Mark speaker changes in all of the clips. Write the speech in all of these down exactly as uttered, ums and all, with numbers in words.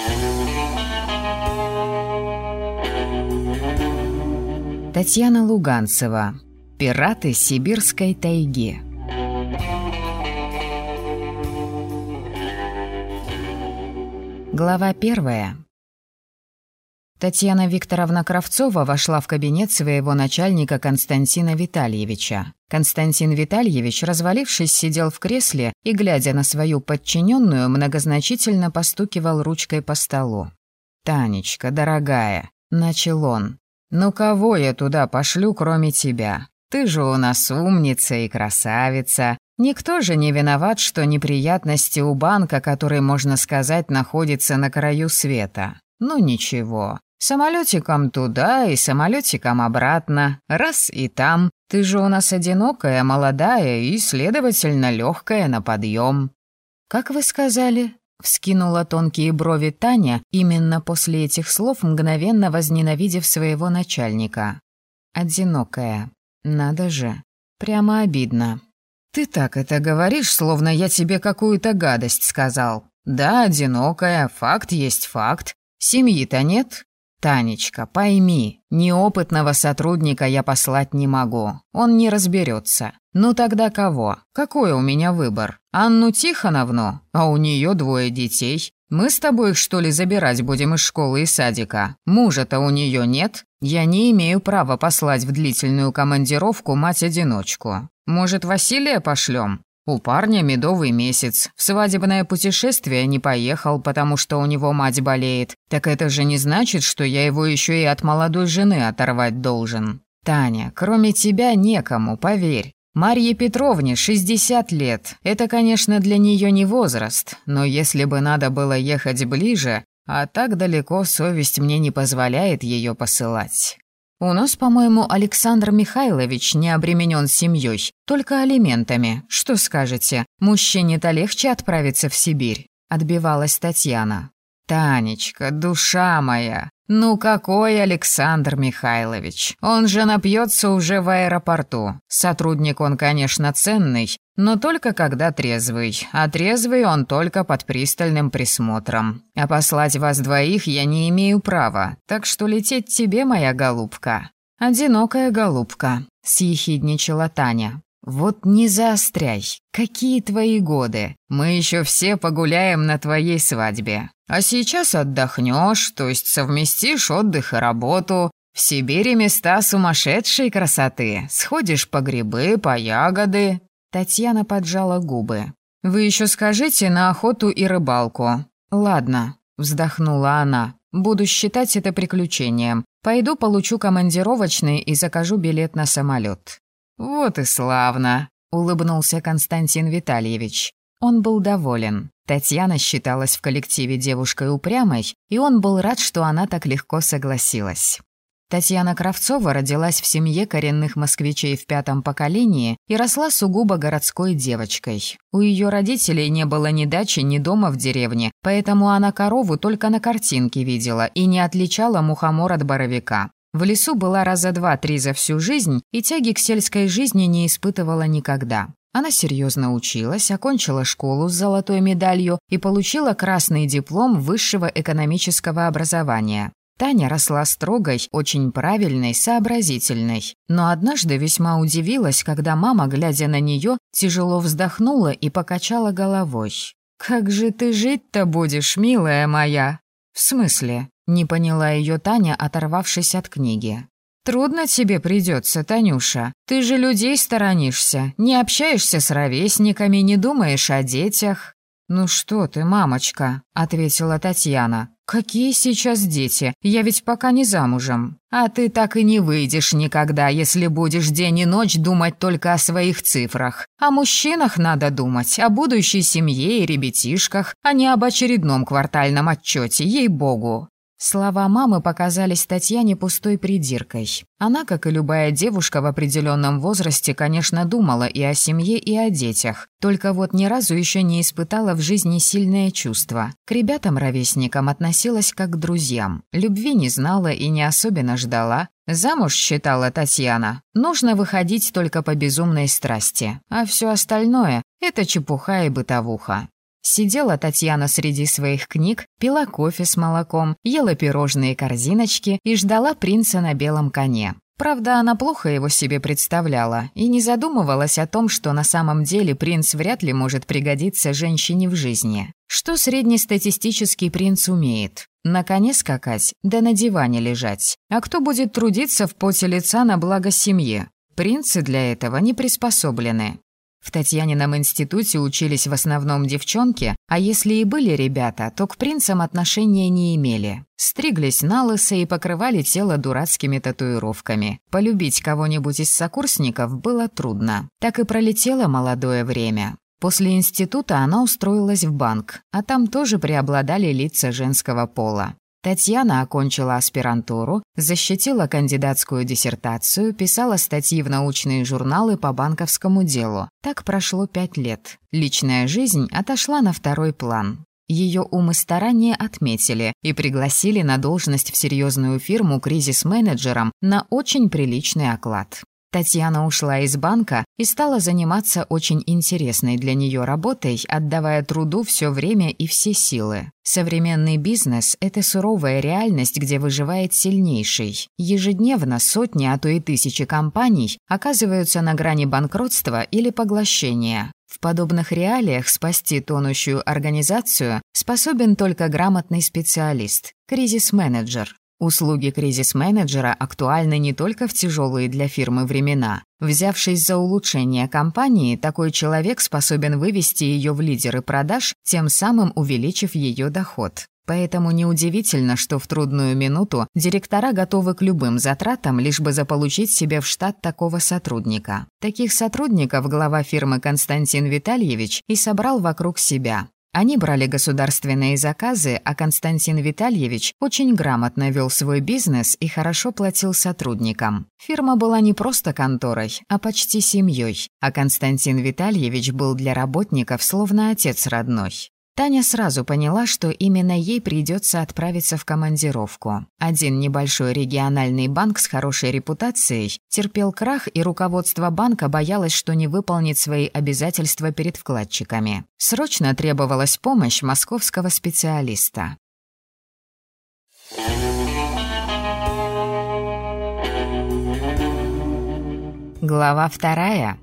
Speaker 1: Татьяна Луганцева. Пираты сибирской тайги. Глава первая. Татьяна Викторовна Кравцова вошла в кабинет своего начальника Константина Витальевича. Константин Витальевич, развалившись, сидел в кресле и, глядя на свою подчиненную, многозначительно постукивал ручкой по столу. «Танечка, дорогая», — начал он, — «ну кого я туда пошлю, кроме тебя? Ты же у нас умница и красавица. Никто же не виноват, что неприятности у банка, который, можно сказать, находится на краю света. Ну ничего, самолетиком туда и самолетиком обратно, раз и там. Ты же у нас одинокая, молодая и, следовательно, легкая на подъем». «Как вы сказали?» — вскинула тонкие брови Таня, именно после этих слов мгновенно возненавидев своего начальника. «Одинокая. Надо же. Прямо обидно». «Ты так это говоришь, словно я тебе какую-то гадость сказал. Да, одинокая, факт есть факт. Семьи-то нет? Танечка, пойми, неопытного сотрудника я послать не могу. Он не разберется. Ну тогда кого? Какой у меня выбор? Анну Тихоновну? А у нее двое детей. Мы с тобой их, что ли, забирать будем из школы и садика? Мужа-то у нее нет. Я не имею права послать в длительную командировку мать-одиночку. Может, Василия пошлем? У парня медовый месяц. В свадебное путешествие не поехал, потому что у него мать болеет. Так это же не значит, что я его еще и от молодой жены оторвать должен. Таня, кроме тебя некому, поверь. Марье Петровне шестьдесят лет. Это, конечно, для нее не возраст, но если бы надо было ехать ближе, а так далеко совесть мне не позволяет ее посылать. У нас, по-моему, Александр Михайлович не обременен семьей, только алиментами. Что скажете, мужчине-то легче отправиться в Сибирь?» — отбивалась Татьяна. «Танечка, душа моя, ну какой Александр Михайлович? Он же напьется уже в аэропорту. Сотрудник он, конечно, ценный, но только когда трезвый, а трезвый он только под пристальным присмотром. А послать вас двоих я не имею права, так что лететь тебе, моя голубка». «Одинокая голубка», — съехидничала Таня. «Вот не заостряй. Какие твои годы? Мы еще все погуляем на твоей свадьбе. А сейчас отдохнешь, то есть совместишь отдых и работу. В Сибири места сумасшедшей красоты. Сходишь по грибы, по ягоды». Татьяна поджала губы. «Вы еще скажите на охоту и рыбалку». «Ладно», — вздохнула она. «Буду считать это приключением. Пойду получу командировочный и закажу билет на самолет». «Вот и славно», — улыбнулся Константин Витальевич. Он был доволен. Татьяна считалась в коллективе девушкой упрямой, и он был рад, что она так легко согласилась. Татьяна Кравцова родилась в семье коренных москвичей в пятом поколении и росла сугубо городской девочкой. У ее родителей не было ни дачи, ни дома в деревне, поэтому она корову только на картинке видела и не отличала мухомор от боровика. В лесу была раза два-три за всю жизнь и тяги к сельской жизни не испытывала никогда. Она серьезно училась, окончила школу с золотой медалью и получила красный диплом высшего экономического образования. Таня росла строгой, очень правильной, сообразительной. Но однажды весьма удивилась, когда мама, глядя на нее, тяжело вздохнула и покачала головой. «Как же ты жить-то будешь, милая моя?» «В смысле?» — не поняла ее Таня, оторвавшись от книги. «Трудно тебе придется, Танюша. Ты же людей сторонишься, не общаешься с ровесниками, не думаешь о детях». «Ну что ты, мамочка», — ответила Татьяна. «Какие сейчас дети? Я ведь пока не замужем». «А ты так и не выйдешь никогда, если будешь день и ночь думать только о своих цифрах. О мужчинах надо думать, о будущей семье и ребятишках, а не об очередном квартальном отчете, ей-богу». Слова мамы показались Татьяне пустой придиркой. Она, как и любая девушка в определенном возрасте, конечно, думала и о семье, и о детях. Только вот ни разу еще не испытала в жизни сильное чувство. К ребятам-ровесникам относилась как к друзьям. Любви не знала и не особенно ждала. Замуж, считала Татьяна, нужно выходить только по безумной страсти. А все остальное – это чепуха и бытовуха. Сидела Татьяна среди своих книг, пила кофе с молоком, ела пирожные корзиночки и ждала принца на белом коне. Правда, она плохо его себе представляла и не задумывалась о том, что на самом деле принц вряд ли может пригодиться женщине в жизни. Что среднестатистический принц умеет? На коне скакать, да на диване лежать. А кто будет трудиться в поте лица на благо семьи? Принцы для этого не приспособлены. В Татьянином институте учились в основном девчонки, а если и были ребята, то к принцам отношения не имели. Стриглись налысо и покрывали тело дурацкими татуировками. Полюбить кого-нибудь из сокурсников было трудно. Так и пролетело молодое время. После института она устроилась в банк, а там тоже преобладали лица женского пола. Татьяна окончила аспирантуру, защитила кандидатскую диссертацию, писала статьи в научные журналы по банковскому делу. Так прошло пять лет. Личная жизнь отошла на второй план. Ее ум и старания отметили и пригласили на должность в серьезную фирму кризис-менеджером на очень приличный оклад. Татьяна ушла из банка и стала заниматься очень интересной для нее работой, отдавая труду все время и все силы. Современный бизнес – это суровая реальность, где выживает сильнейший. Ежедневно сотни, а то и тысячи компаний оказываются на грани банкротства или поглощения. В подобных реалиях спасти тонущую организацию способен только грамотный специалист – кризис-менеджер. Услуги кризис-менеджера актуальны не только в тяжелые для фирмы времена. Взявшись за улучшение компании, такой человек способен вывести ее в лидеры продаж, тем самым увеличив ее доход. Поэтому неудивительно, что в трудную минуту директора готовы к любым затратам, лишь бы заполучить себе в штат такого сотрудника. Таких сотрудников глава фирмы Константин Витальевич и собрал вокруг себя. Они брали государственные заказы, а Константин Витальевич очень грамотно вел свой бизнес и хорошо платил сотрудникам. Фирма была не просто конторой, а почти семьей, а Константин Витальевич был для работников словно отец родной. Таня сразу поняла, что именно ей придется отправиться в командировку. Один небольшой региональный банк с хорошей репутацией терпел крах, и руководство банка боялось, что не выполнит свои обязательства перед вкладчиками. Срочно требовалась помощь московского специалиста. Глава вторая.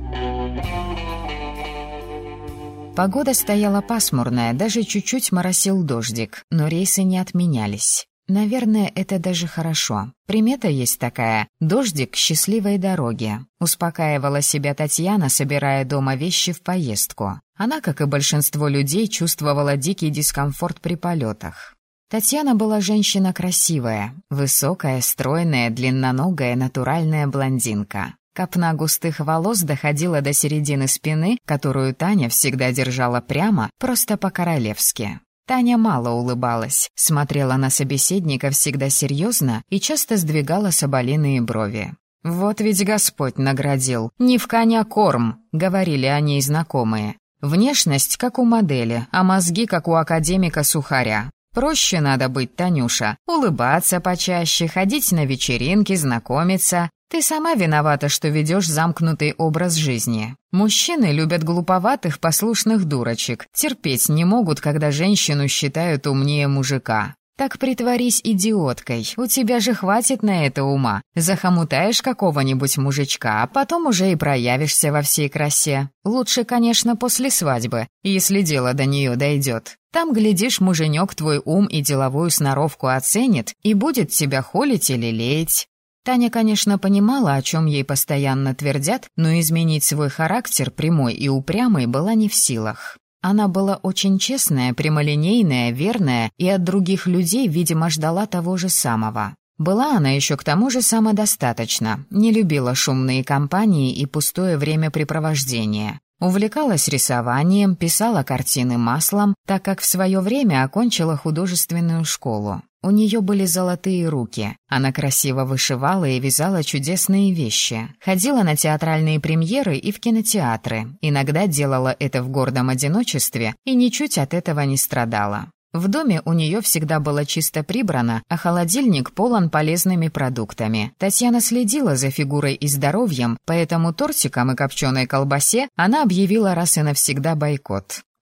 Speaker 1: Погода стояла пасмурная, даже чуть-чуть моросил дождик, но рейсы не отменялись. Наверное, это даже хорошо. Примета есть такая – дождик к счастливой дороге. Успокаивала себя Татьяна, собирая дома вещи в поездку. Она, как и большинство людей, чувствовала дикий дискомфорт при полетах. Татьяна была женщина красивая, высокая, стройная, длинноногая, натуральная блондинка. Копна густых волос доходила до середины спины, которую Таня всегда держала прямо, просто по-королевски. Таня мало улыбалась, смотрела на собеседника всегда серьезно и часто сдвигала соболиные брови. «Вот ведь Господь наградил, не в коня корм», — говорили о ней знакомые. «Внешность, как у модели, а мозги, как у академика Сухаря. Проще надо быть, Танюша, улыбаться почаще, ходить на вечеринки, знакомиться. Ты сама виновата, что ведешь замкнутый образ жизни. Мужчины любят глуповатых, послушных дурочек, терпеть не могут, когда женщину считают умнее мужика. Так притворись идиоткой, у тебя же хватит на это ума. Захомутаешь какого-нибудь мужичка, а потом уже и проявишься во всей красе. Лучше, конечно, после свадьбы, если дело до нее дойдет. Там, глядишь, муженек твой ум и деловую сноровку оценит и будет тебя холить или леять». Таня, конечно, понимала, о чем ей постоянно твердят, но изменить свой характер прямой и упрямый была не в силах. Она была очень честная, прямолинейная, верная и от других людей, видимо, ждала того же самого. Была она еще к тому же самодостаточна, не любила шумные компании и пустое времяпрепровождение. Увлекалась рисованием, писала картины маслом, так как в свое время окончила художественную школу. У нее были золотые руки. Она красиво вышивала и вязала чудесные вещи. Ходила на театральные премьеры и в кинотеатры. Иногда делала это в гордом одиночестве и ничуть от этого не страдала. В доме у нее всегда было чисто прибрано, а холодильник полон полезными продуктами. Татьяна следила за фигурой и здоровьем, поэтому тортикам и копченой колбасе она объявила раз и навсегда бойкот.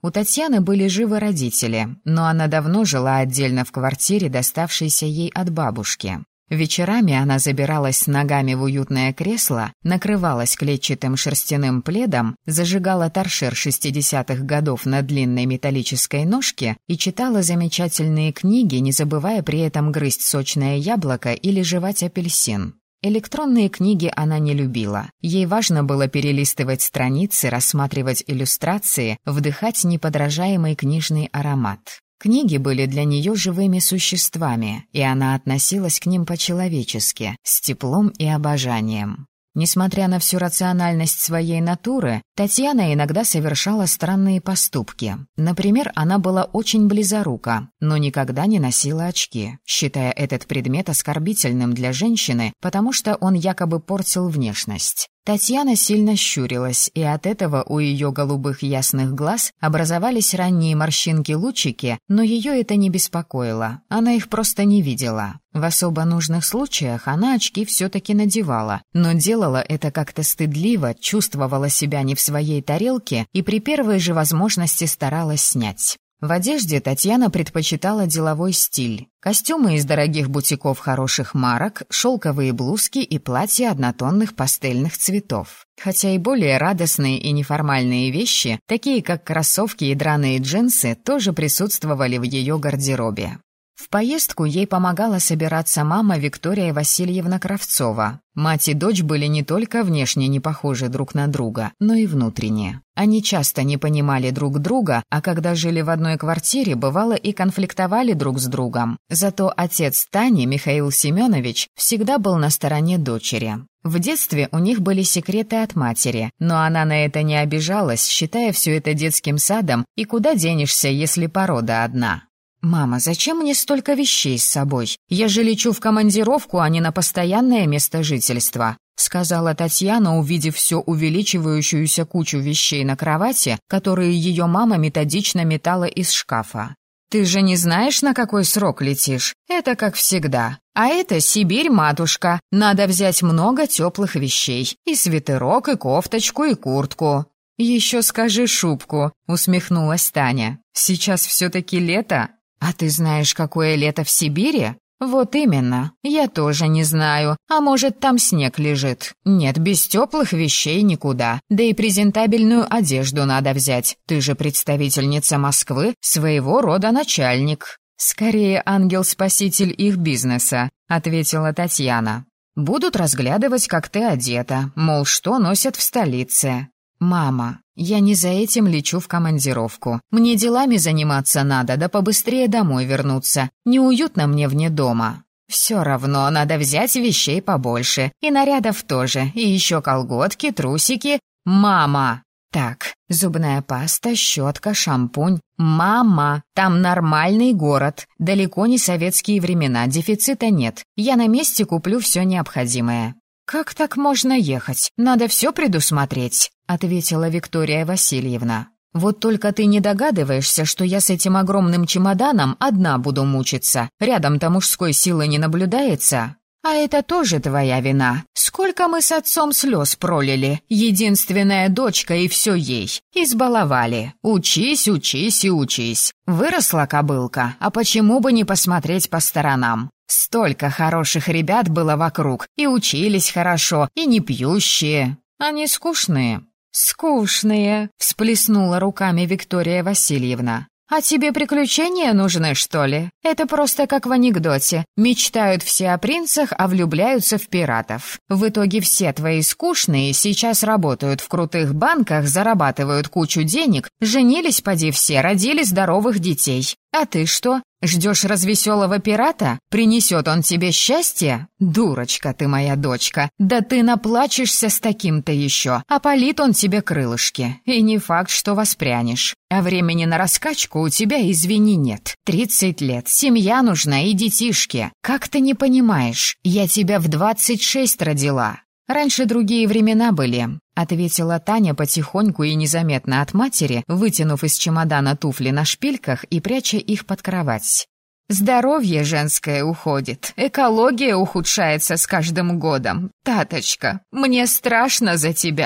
Speaker 1: У Татьяны были живы родители, но она давно жила отдельно в квартире, доставшейся ей от бабушки. Вечерами она забиралась ногами в уютное кресло, накрывалась клетчатым шерстяным пледом, зажигала торшер шестидесятых годов на длинной металлической ножке и читала замечательные книги, не забывая при этом грызть сочное яблоко или жевать апельсин. Электронные книги она не любила. Ей важно было перелистывать страницы, рассматривать иллюстрации, вдыхать неподражаемый книжный аромат. Книги были для нее живыми существами, и она относилась к ним по-человечески, с теплом и обожанием. Несмотря на всю рациональность своей натуры, Татьяна иногда совершала странные поступки. Например, она была очень близорука, но никогда не носила очки, считая этот предмет оскорбительным для женщины, потому что он якобы портил внешность. Татьяна сильно щурилась, и от этого у ее голубых ясных глаз образовались ранние морщинки-лучики, но ее это не беспокоило, она их просто не видела. В особо нужных случаях она очки все-таки надевала, но делала это как-то стыдливо, чувствовала себя не в своей тарелке и при первой же возможности старалась снять. В одежде Татьяна предпочитала деловой стиль. Костюмы из дорогих бутиков хороших марок, шелковые блузки и платья однотонных пастельных цветов. Хотя и более радостные и неформальные вещи, такие как кроссовки и драные джинсы, тоже присутствовали в ее гардеробе. В поездку ей помогала собираться мама Виктория Васильевна Кравцова. Мать и дочь были не только внешне не похожи друг на друга, но и внутренне. Они часто не понимали друг друга, а когда жили в одной квартире, бывало и конфликтовали друг с другом. Зато отец Тани, Михаил Семенович, всегда был на стороне дочери. В детстве у них были секреты от матери, но она на это не обижалась, считая все это детским садом, и куда денешься, если порода одна. «Мама, зачем мне столько вещей с собой? Я же лечу в командировку, а не на постоянное место жительства», сказала Татьяна, увидев все увеличивающуюся кучу вещей на кровати, которые ее мама методично метала из шкафа. «Ты же не знаешь, на какой срок летишь? Это как всегда. А это Сибирь, матушка. Надо взять много теплых вещей. И свитерок, и кофточку, и куртку». «Еще скажи шубку», — усмехнулась Таня. «Сейчас все-таки лето». «А ты знаешь, какое лето в Сибири?» «Вот именно. Я тоже не знаю. А может, там снег лежит? Нет, без теплых вещей никуда. Да и презентабельную одежду надо взять. Ты же представительница Москвы, своего рода начальник». «Скорее ангел-спаситель их бизнеса», — ответила Татьяна. «Будут разглядывать, как ты одета, мол, что носят в столице». «Мама, я не за этим лечу в командировку. Мне делами заниматься надо, да побыстрее домой вернуться. Неуютно мне вне дома». «Все равно надо взять вещей побольше. И нарядов тоже. И еще колготки, трусики. Мама!» «Так, зубная паста, щетка, шампунь. Мама, там нормальный город. Далеко не советские времена, дефицита нет. Я на месте куплю все необходимое». «Как так можно ехать? Надо все предусмотреть», — ответила Виктория Васильевна. «Вот только ты не догадываешься, что я с этим огромным чемоданом одна буду мучиться. Рядом-то мужской силы не наблюдается». «А это тоже твоя вина. Сколько мы с отцом слез пролили. Единственная дочка и все ей. Избаловали. Учись, учись и учись. Выросла кобылка, а почему бы не посмотреть по сторонам? Столько хороших ребят было вокруг, и учились хорошо, и не пьющие. Они скучные». «Скучные», — всплеснула руками Виктория Васильевна. «А тебе приключения нужны, что ли? Это просто как в анекдоте. Мечтают все о принцах, а влюбляются в пиратов. В итоге все твои скучные сейчас работают в крутых банках, зарабатывают кучу денег, женились поди все, родили здоровых детей. А ты что, ждешь развеселого пирата? Принесет он тебе счастье? Дурочка ты моя дочка. Да ты наплачешься с таким-то еще. Опалит он тебе крылышки. И не факт, что воспрянешь. А времени на раскачку у тебя, извини, нет. Тридцать лет, семья нужна и детишки. Как ты не понимаешь? Я тебя в двадцать шесть родила». «Раньше другие времена были», — ответила Таня потихоньку и незаметно от матери, вытянув из чемодана туфли на шпильках и пряча их под кровать. «Здоровье женское уходит, экология ухудшается с каждым годом. Таточка, мне страшно за тебя».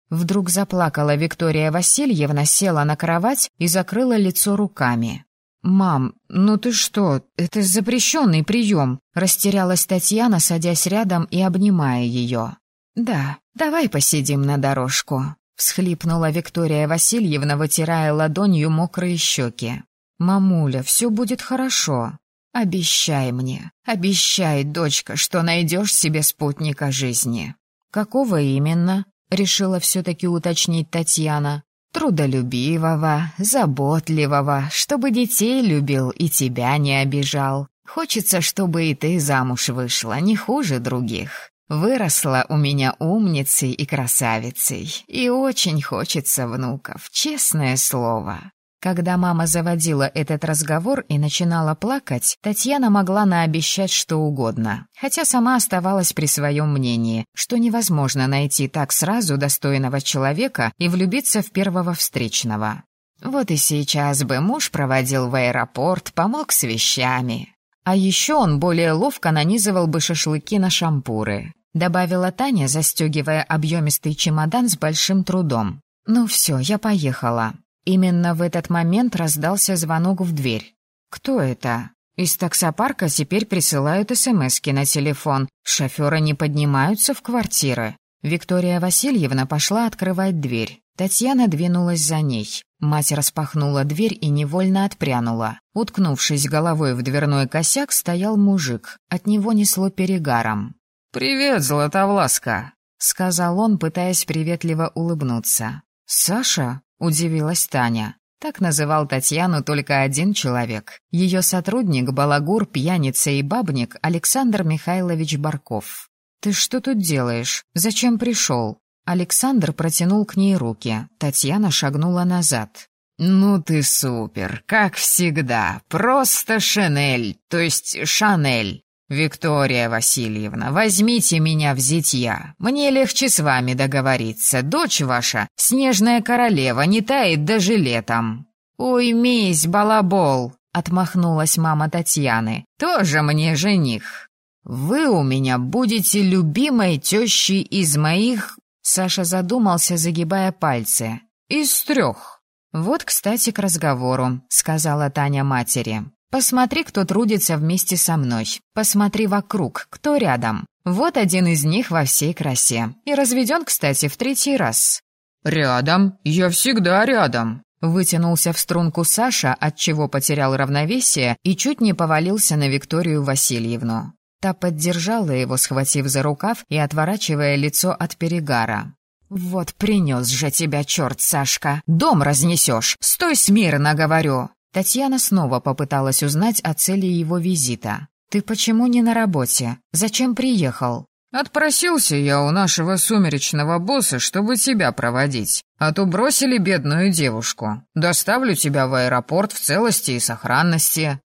Speaker 1: Вдруг заплакала Виктория Васильевна, села на кровать и закрыла лицо руками. «Мам, ну ты что? Это запрещенный прием!» — растерялась Татьяна, садясь рядом и обнимая ее. «Да, давай посидим на дорожку», — всхлипнула Виктория Васильевна, вытирая ладонью мокрые щеки. «Мамуля, все будет хорошо. Обещай мне, обещай, дочка, что найдешь себе спутника жизни». «Какого именно?» — решила все-таки уточнить Татьяна. «Трудолюбивого, заботливого, чтобы детей любил и тебя не обижал. Хочется, чтобы и ты замуж вышла, не хуже других. Выросла у меня умницей и красавицей, и очень хочется внуков, честное слово». Когда мама заводила этот разговор и начинала плакать, Татьяна могла наобещать что угодно, хотя сама оставалась при своем мнении, что невозможно найти так сразу достойного человека и влюбиться в первого встречного. Вот и сейчас бы муж проводил в аэропорт, помог с вещами. А еще он более ловко нанизывал бы шашлыки на шампуры, добавила Таня, застегивая объемистый чемодан с большим трудом. «Ну все, я поехала». Именно в этот момент раздался звонок в дверь. «Кто это?» Из таксопарка теперь присылают смски на телефон. Шоферы не поднимаются в квартиры. Виктория Васильевна пошла открывать дверь. Татьяна двинулась за ней. Мать распахнула дверь и невольно отпрянула. Уткнувшись головой в дверной косяк, стоял мужик. От него несло перегаром. «Привет, Златовласка», — сказал он, пытаясь приветливо улыбнуться. «Саша?» — удивилась Таня. Так называл Татьяну только один человек. Ее сотрудник, балагур, пьяница и бабник Александр Михайлович Барков. «Ты что тут делаешь? Зачем пришел?» Александр протянул к ней руки. Татьяна шагнула назад. «Ну ты супер, как всегда. Просто Шанель, то есть Шанель. Виктория Васильевна, возьмите меня в зятья. Мне легче с вами договориться. Дочь ваша, снежная королева, не тает даже летом». «Ой, мись, балабол», — отмахнулась мама Татьяны. «Тоже мне жених. Вы у меня будете любимой тещей из моих...» Саша задумался, загибая пальцы. «Из трех». «Вот, кстати, к разговору», — сказала Таня матери. «Посмотри, кто трудится вместе со мной. Посмотри вокруг, кто рядом. Вот один из них во всей красе. И разведен, кстати, в третий раз». «Рядом? Я всегда рядом», — вытянулся в струнку Саша, отчего потерял равновесие и чуть не повалился на Викторию Васильевну. Та поддержала его, схватив за рукав и отворачивая лицо от перегара. «Вот принес же тебя черт, Сашка! Дом разнесешь! Стой смирно, говорю!» Татьяна снова попыталась узнать о цели его визита. «Ты почему не на работе? Зачем приехал?» «Отпросился я у нашего сумеречного босса, чтобы тебя проводить. А то бросили бедную девушку. Доставлю тебя в аэропорт в целости и сохранности».